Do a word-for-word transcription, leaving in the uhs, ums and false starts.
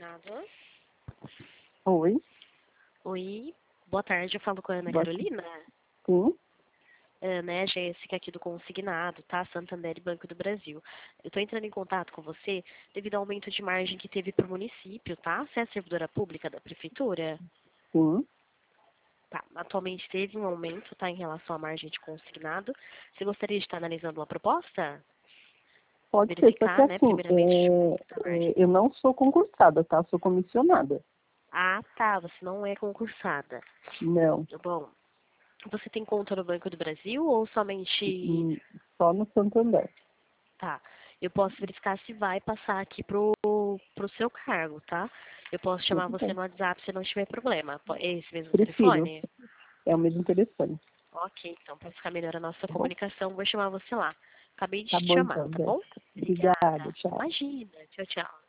consignado. Oi. Oi, boa tarde, eu falo com a Ana Boa Carolina. Sim. Ana, é a Jéssica aqui do Consignado, tá? Santander e Banco do Brasil. Eu tô entrando em contato com você devido ao aumento de margem que teve para o município, tá? Você é a servidora pública da prefeitura? Sim. Tá, atualmente teve um aumento, tá, em relação à margem de consignado. Você gostaria de estar analisando uma proposta? Pode ser, só que Verificar, né, assim, primeiramente, é, a é, margem. eu não sou concursada, tá? Sou comissionada. Ah, tá, você não é concursada. Não. Bom, você tem conta no Banco do Brasil ou somente... Hum, Só no Santander. Tá, eu posso verificar se vai passar aqui pro, pro seu cargo, tá? Eu posso chamar Tudo você bem. no WhatsApp se não tiver problema. Po- É esse mesmo Prefiro. telefone? É o mesmo telefone. Ok, então, para ficar melhor a nossa Tá bom? comunicação, vou chamar você lá. Acabei de Tá te bom chamar, então, tá bom? Jéssica. Obrigada. Obrigada. Tchau. Imagina. Tchau, tchau.